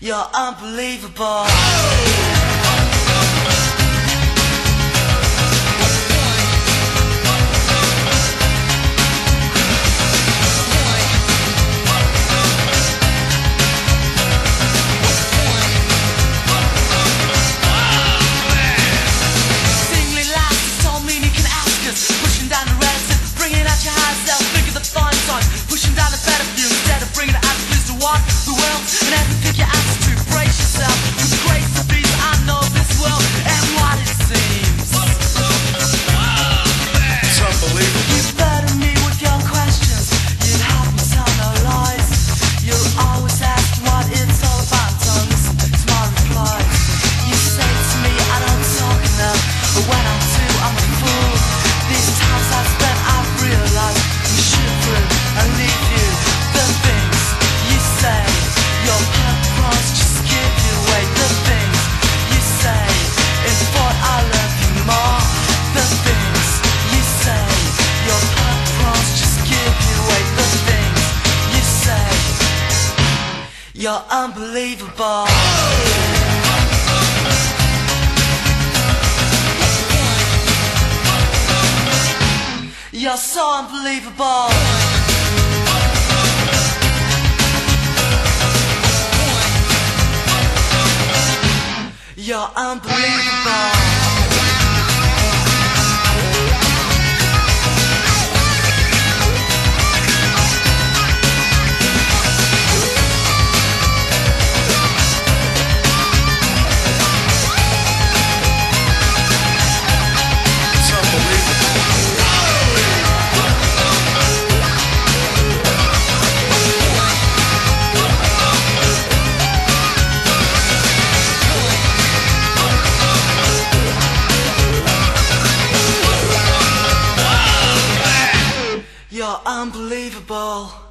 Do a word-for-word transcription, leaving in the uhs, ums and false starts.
You're unbelievable. Pushing down the reticence, bringing out your high self. Think of the fun times, pushing down the better view instead of bringing the attitudes to what the world and everything your attitude. Brace yourself, with grace to be. I know this world and what it seems. It's unbelievable. You burden me with your questions. You have me tell no lies. You'll always ask what it's all about. So listen to my replies. You say to me I don't talk enough, but when I do I'm a fool. These times I've spent, I've realized you shoot through and leave you. The things you say, your purpose just give you away. The things you say, in thought I love you more. The things you say, your purpose just give you away. The things you say, you're unbelievable. You're so unbelievable. You're unbelievable. You're unbelievable.